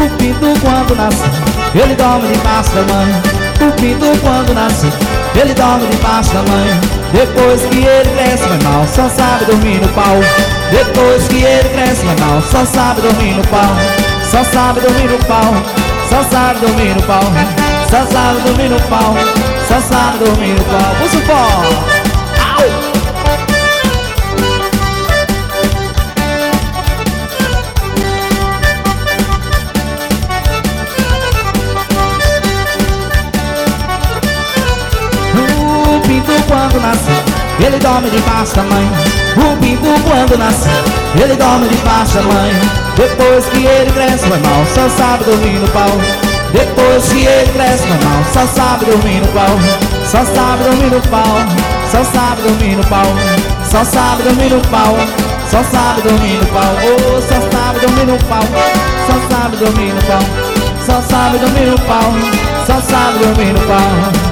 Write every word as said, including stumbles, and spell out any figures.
O pinto quando nasce, ele dorme debaixo da mãe. O pinto quando nasce, ele dorme debaixo da mãe. Depois que ele cresce, vai mal, só sabe dormir no pau. Depois que ele cresce, vai mal, só sabe dormir no pau. Só sabe dormir no pau, só sabe dormir no pau. Só sabe dormir no pau, só sabe dormir no pau. Puxa o pau. O pinto quando nasce, ele dorme debaixo da mãe. O pinto quando nasce, ele dorme debaixo da mãe. Depois que ele cresce, vai mal, só sabe dormir no pau. Depois que ele cresce, vai mal, só sabe dormir no pau. Só sabe dormir no pau, só sabe dormir no pau. Só sabe dormir no pau, só sabe dormir no pau. Oh, só sabe dormir no pau, só sabe dormir no pau. Só sabe dormir no pau, só sabe dormir no pau.